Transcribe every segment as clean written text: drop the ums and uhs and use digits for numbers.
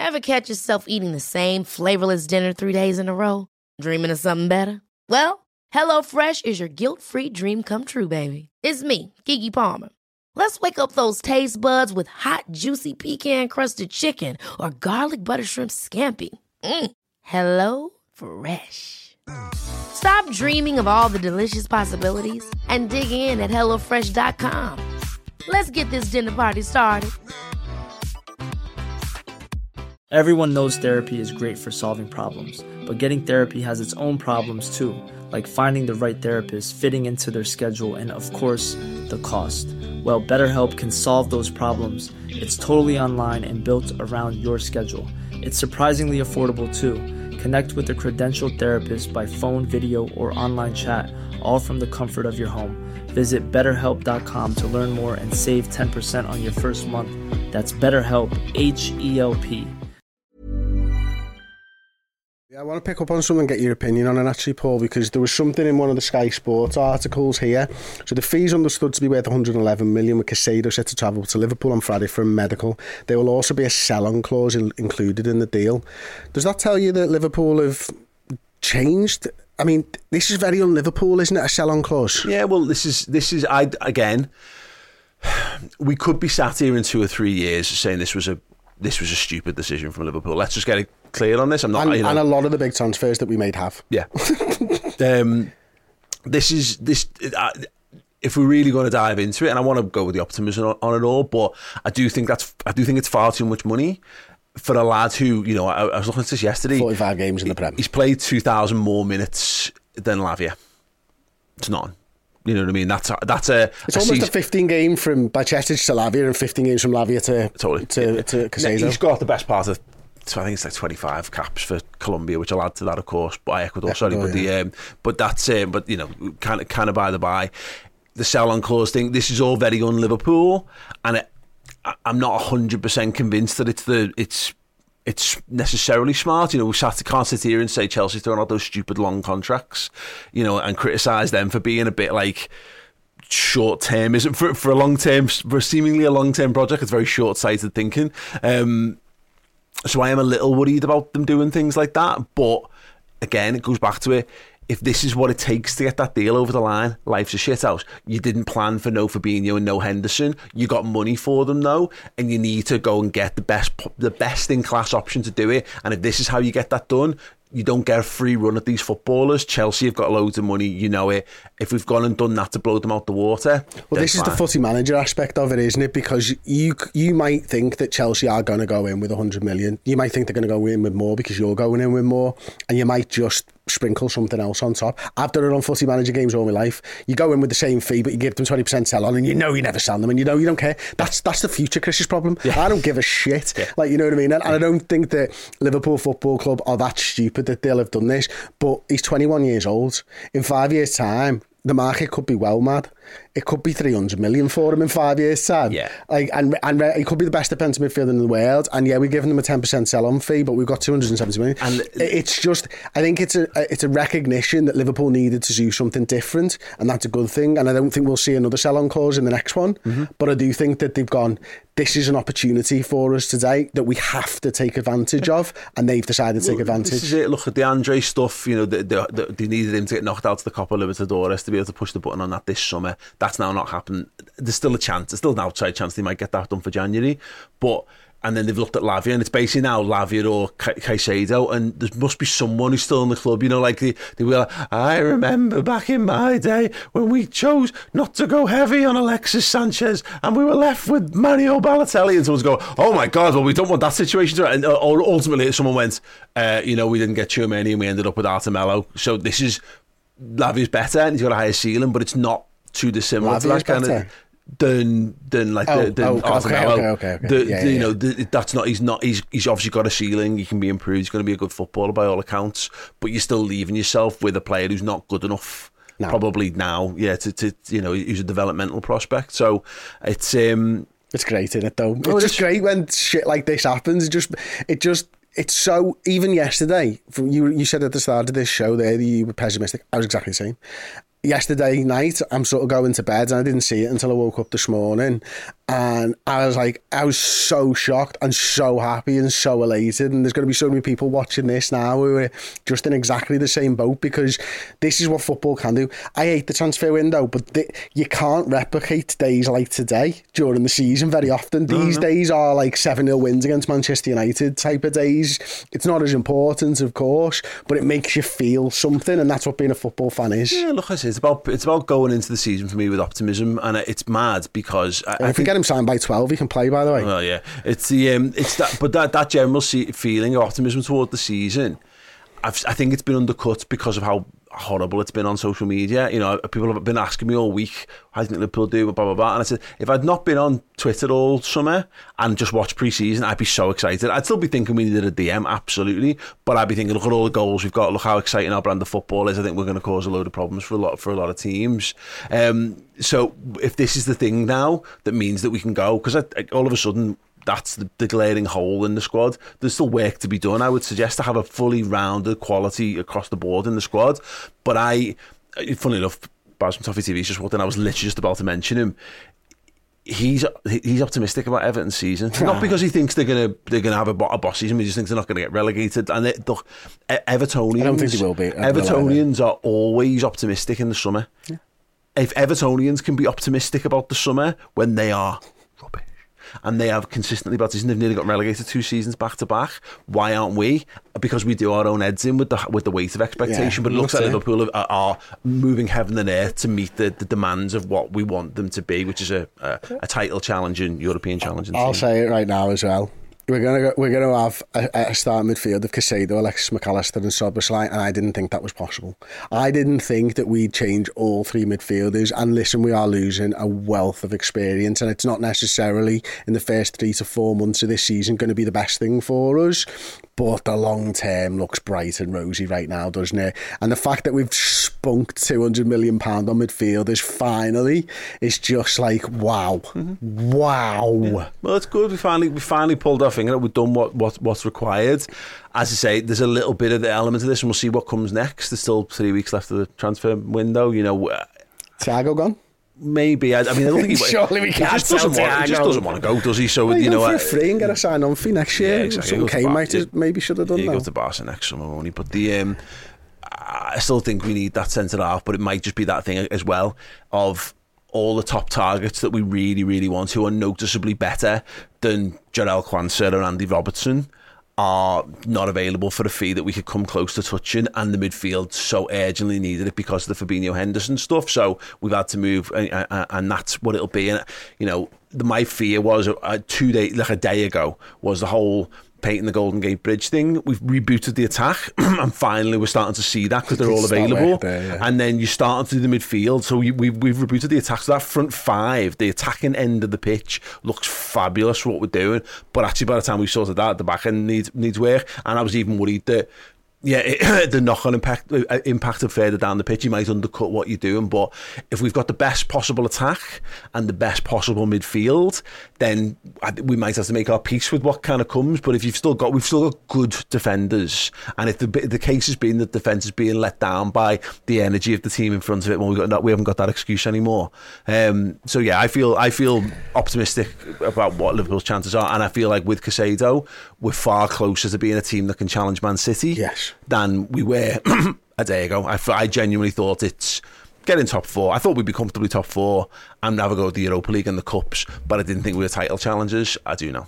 Ever catch yourself eating the same flavorless dinner 3 days in a row? Dreaming of something better? Well, HelloFresh is your guilt-free dream come true, baby. It's me, Keke Palmer. Let's wake up those taste buds with hot, juicy pecan-crusted chicken or garlic butter shrimp scampi. Hello Fresh. Stop dreaming of all the delicious possibilities and dig in at HelloFresh.com. Let's get this dinner party started. Everyone knows therapy is great for solving problems, but getting therapy has its own problems too, like finding the right therapist, fitting into their schedule, and of course, the cost. Well, BetterHelp can solve those problems. It's totally online and built around your schedule. It's surprisingly affordable too. Connect with a credentialed therapist by phone, video, or online chat, all from the comfort of your home. Visit BetterHelp.com to learn more and save 10% on your first month. That's BetterHelp, H-E-L-P. I want to pick up on something and get your opinion on it actually, Paul, because there was something in one of the Sky Sports articles here. So the fee's understood to be worth 111 million, with Caicedo set to travel to Liverpool on Friday for a medical. There will also be a sell-on clause included in the deal. Does that tell you that Liverpool have changed? I mean, this is very un-Liverpool, isn't it? A sell-on clause. Yeah, well, this is again, we could be sat here in 2 or 3 years saying this was a stupid decision from Liverpool. Let's just get it clear on this. I'm not, and a lot of the big transfers that we made have. Yeah. If we're really going to dive into it, and I want to go with the optimism on it all, but I do think it's far too much money for a lad who, you know, I was looking at this yesterday. 45 games in the Prem. He's played 2,000 more minutes than Lavia. It's none. You know what I mean? It's almost a 15 game from Bajcetic to Lavia and 15 games from Lavia to Caicedo. He's got the best part of, I think it's like 25 caps for Colombia, which I'll add to that, of course, by Ecuador. But you know, kind of by the by, the sell-on clause thing. This is all very un-Liverpool, and I'm not 100% convinced that it's necessarily smart. You know, can't sit here and say Chelsea throwing out those stupid long contracts, you know, and criticise them for being a bit like short term. Isn't for seemingly a long term project. It's very short sighted thinking. So I am a little worried about them doing things like that. But again, it goes back to it. If this is what it takes to get that deal over the line, life's a shithouse. You didn't plan for no Fabinho and no Henderson. You got money for them though, and you need to go and get the best in class option to do it. And if this is how you get that done, you don't get a free run at these footballers. Chelsea have got loads of money, you know it. If we've gone and done that to blow them out the water, well, this is the footy manager aspect of it, isn't it? Because you might think that Chelsea are going to go in with 100 million. You might think they're going to go in with more because you're going in with more, and you might just sprinkle something else on top. I've done it on footy manager games all my life. You go in with the same fee, but you give them 20% sell on, and you know you never sell them, and you know you don't care. That's the future Chris's problem. Yeah. I don't give a shit. Yeah. Like, you know what I mean? And I don't think that Liverpool Football Club are that stupid that they'll have done this. But he's 21 years old. In 5 years' time, the market could be well mad. It could be 300 million for him in 5 years' time. Yeah. Like, and he could be the best defensive midfielder in the world. And yeah, we're giving him a 10% sell-on fee, but we've got 270 million. And it's just, I think it's a recognition that Liverpool needed to do something different, and that's a good thing. And I don't think we'll see another sell-on clause in the next one. Mm-hmm. But I do think that they've gone, this is an opportunity for us today that we have to take advantage of, and they've decided to take advantage. This is it. Look at the Andre stuff. You know, they needed him to get knocked out of the Copa Libertadores to be able to push the button on that this summer. That's now not happened. There's still a chance. There's still an outside chance they might get that done for January. And then they've looked at Lavia, and it's basically now Lavia or Caicedo, and there must be someone who's still in the club, you know, like they were like, I remember back in my day when we chose not to go heavy on Alexis Sanchez and we were left with Mario Balotelli, and someone's go, oh my God, well, we don't want that situation to, and ultimately someone went, we didn't get Tchouameni and we ended up with Artemelo, so this is, Lavia's better and he's got a higher ceiling, but it's not too dissimilar to that kind of than Artemelo. Okay. That's not. He's obviously got a ceiling. He can be improved. He's going to be a good footballer by all accounts. But you're still leaving yourself with a player who's not good enough. No. Probably now. Yeah. To he's a developmental prospect. So it's great, isn't it? Though it's just great when shit like this happens. It's so. Even yesterday, you said at the start of this show there that you were pessimistic. I was exactly the same. Yesterday night, I'm sort of going to bed and I didn't see it until I woke up this morning, And I was so shocked and so happy and so elated. And there's going to be so many people watching this now who are just in exactly the same boat, because this is what football can do. I hate the transfer window, but you can't replicate days like today during the season very often. These days are like 7-0 wins against Manchester United type of days. It's not as important, of course, but it makes you feel something, and that's what being a football fan is. Yeah, look, I say it's about going into the season for me with optimism, and it's mad because if we get him signed by 12, he can play, by the way. Well, yeah, it's that general feeling of optimism toward the season. I think it's been undercut because of how horrible it's been on social media. You know, people have been asking me all week, how do you think Liverpool do, blah, blah, blah. And I said, if I'd not been on Twitter all summer and just watched pre-season, I'd be so excited. I'd still be thinking we needed a DM, absolutely. But I'd be thinking, look at all the goals we've got, look how exciting our brand of football is. I think we're going to cause a load of problems for a lot of teams. So if this is the thing now, that means that we can go, because all of a sudden, that's the glaring hole in the squad. There's still work to be done. I would suggest to have a fully rounded quality across the board in the squad. But funny enough, Baz from Toffee TV's just walked in. I was literally just about to mention him. He's optimistic about Everton's season, not because he thinks they're gonna have a boss season. He just thinks they're not going to get relegated. And Evertonians, I don't think they will be. Evertonians are always optimistic in the summer. Yeah. If Evertonians can be optimistic about the summer when they are rubbish, and they have consistently about season, they've nearly got relegated 2 seasons back to back. Why aren't we? Because we do our own heads in with the weight of expectation. But it looks like Liverpool are moving heaven and earth to meet the demands of what we want them to be, which is a title challenging, European challenging team. I'll say it right now as well. We're gonna have a starting midfield of Caicedo, Alexis McAllister and Szoboszlai, and I didn't think that was possible. I didn't think that we'd change all 3 midfielders. And listen, we are losing a wealth of experience, and it's not necessarily in the first 3 to 4 months of this season going to be the best thing for us. But the long term looks bright and rosy right now, doesn't it? And the fact that we've spunked £200 million on midfielders finally is just like wow. Yeah. Well, it's good. We finally pulled our finger. We've done what's required. As I say, there's a little bit of the element of this, and we'll see what comes next. There's still 3 weeks left of the transfer window. You know, Thiago gone. Maybe. I mean, I don't think he surely we can't. He just doesn't want to go, does he? So you know, for free and get a sign on fee next year. Yeah, exactly. Kane maybe should have done that. He go to Barca next summer, won't he? But I still think we need that centre half, but it might just be that thing as well of all the top targets that we really, really want, who are noticeably better than Jarell Quansah or Andy Robertson, are not available for a fee that we could come close to touching, and the midfield so urgently needed it because of the Fabinho Henderson stuff. So we've had to move, and that's what it'll be. And you know, my fear was a day ago was the whole painting the Golden Gate Bridge thing. We've rebooted the attack, and finally we're starting to see that because they're all available. And then you start to do the midfield. So we've rebooted the attack. So that front 5, the attacking end of the pitch, looks fabulous for what we're doing. But actually, by the time we sorted that, the back end needs work. And I was even worried that the knock-on impact of further down the pitch, you might undercut what you're doing. But if we've got the best possible attack and the best possible midfield, then we might have to make our peace with what kind of comes. But if we've still got good defenders, and if the case has been that defence is being let down by the energy of the team in front of it, well, we haven't got that excuse anymore. So yeah, I feel optimistic about what Liverpool's chances are, and I feel like with Caicedo, we're far closer to being a team that can challenge Man City. Yes. Than we were a day ago. I genuinely thought it's getting top 4. I thought we'd be comfortably top 4 and have a go at the Europa League and the Cups, but I didn't think we were title challengers. I do now.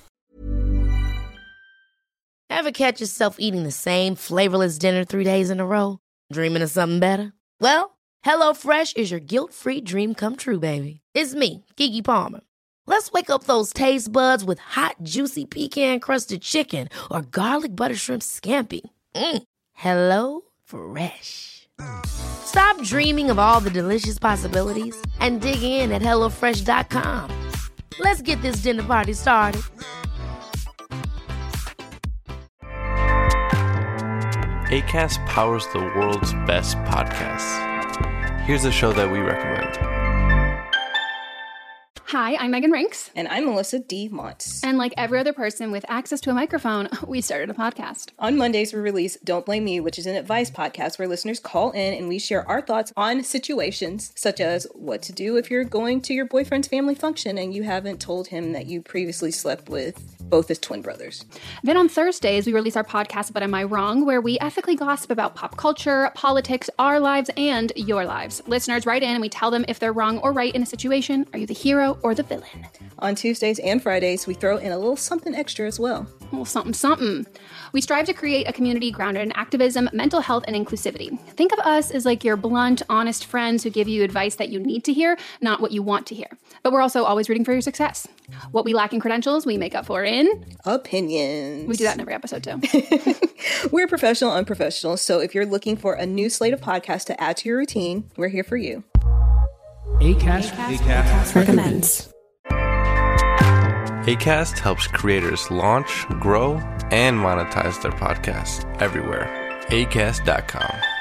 Ever catch yourself eating the same flavorless dinner 3 days in a row? Dreaming of something better? Well, HelloFresh is your guilt-free dream come true, baby. It's me, Keke Palmer. Let's wake up those taste buds with hot, juicy pecan-crusted chicken or garlic butter shrimp scampi. Hello Fresh. Stop dreaming of all the delicious possibilities and dig in at HelloFresh.com. Let's get this dinner party started. Acast powers the world's best podcasts. Here's a show that we recommend. Hi, I'm Megan Rinks. And I'm Melissa D. Montz. And like every other person with access to a microphone, we started a podcast. On Mondays, we release Don't Blame Me, which is an advice podcast where listeners call in and we share our thoughts on situations such as what to do if you're going to your boyfriend's family function and you haven't told him that you previously slept with both his twin brothers. Then on Thursdays, we release our podcast, But Am I Wrong?, where we ethically gossip about pop culture, politics, our lives, and your lives. Listeners write in and we tell them if they're wrong or right in a situation. Are you the hero or the villain? On Tuesdays and Fridays, we throw in a little something extra as well. A little something, something. We strive to create a community grounded in activism, mental health, and inclusivity. Think of us as like your blunt, honest friends who give you advice that you need to hear, not what you want to hear. But we're also always rooting for your success. What we lack in credentials, we make up for in opinions. We do that in every episode too. We're professional, unprofessional. So if you're looking for a new slate of podcasts to add to your routine, we're here for you. Acast recommends. Acast helps creators launch, grow, and monetize their podcasts everywhere. Acast.com.